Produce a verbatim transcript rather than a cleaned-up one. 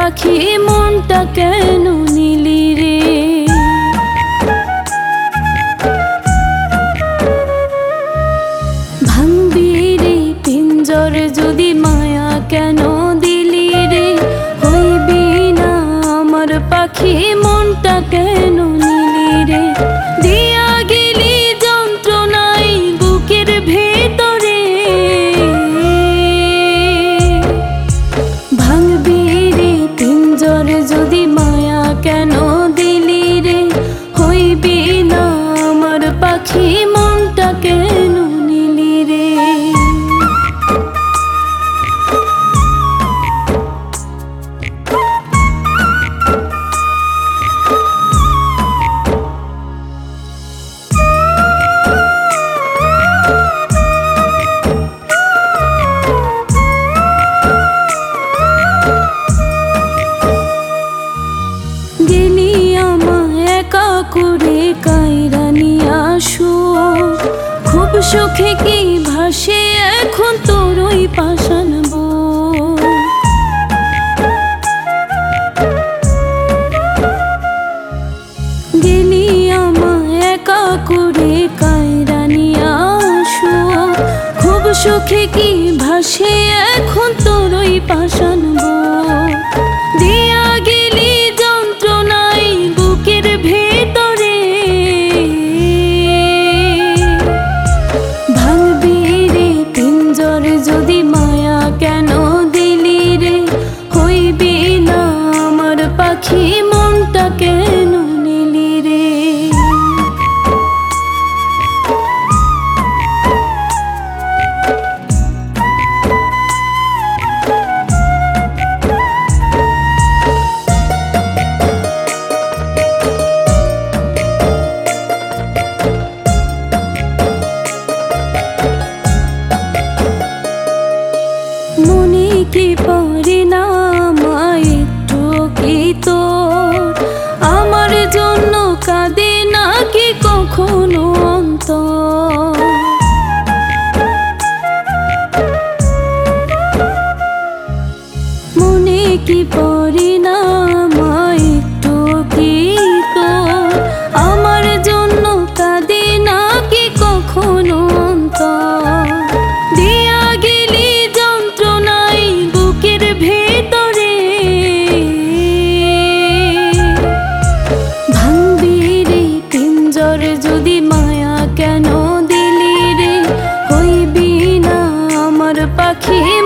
পাখি মনটা কেন নিলি রে। ভাঙবি রে পিঞ্জর যদি মায়া কেন দিলি রে। হইবি না আমার পাখি মনটা কেন নিলি রে। দিয়া গেলি যন্ত্রণাই বুকের ভেতরে। ভাঙবি রে পিঞ্জর যদি মায়া কেন দিলি রে। হইবি না আমার পাখি মনটা কেন নিলি রে। গেলি আমায় একা করে কাইরা নিয়া আসো। খুব সুখে কি ভাসে এখন তোরই পাষাণ বুক। গেলি আমায় একা করে কাইরা নিয়া আসো। খুব সুখে কি ভাসে এখন তোরই পাষাণ বুক। দিয়া গেলি যন্ত্রণাই বুকের ভেতরে। ভাঙবি রে পিঞ্জর যদি মায়া কেন দিলি রে। হইবি না আমার পাখি মনটা কেন নিলি রে। মনে কি পারি না আমায় একটু কি তোর। আমার জন্য কাঁদে নাকি কখনো অন্তর। মনে কি পারি না আমায় একটু কি তোর। আমার জন্য কাঁদে নাকি কখনো অন্তর। দিয়া গেলি যন্ত্রণাই বুকের ভেতরে। ভাঙবি রে পিঞ্জর যদি মায়া কেন দিলি রে। হইবি না আমার পাখি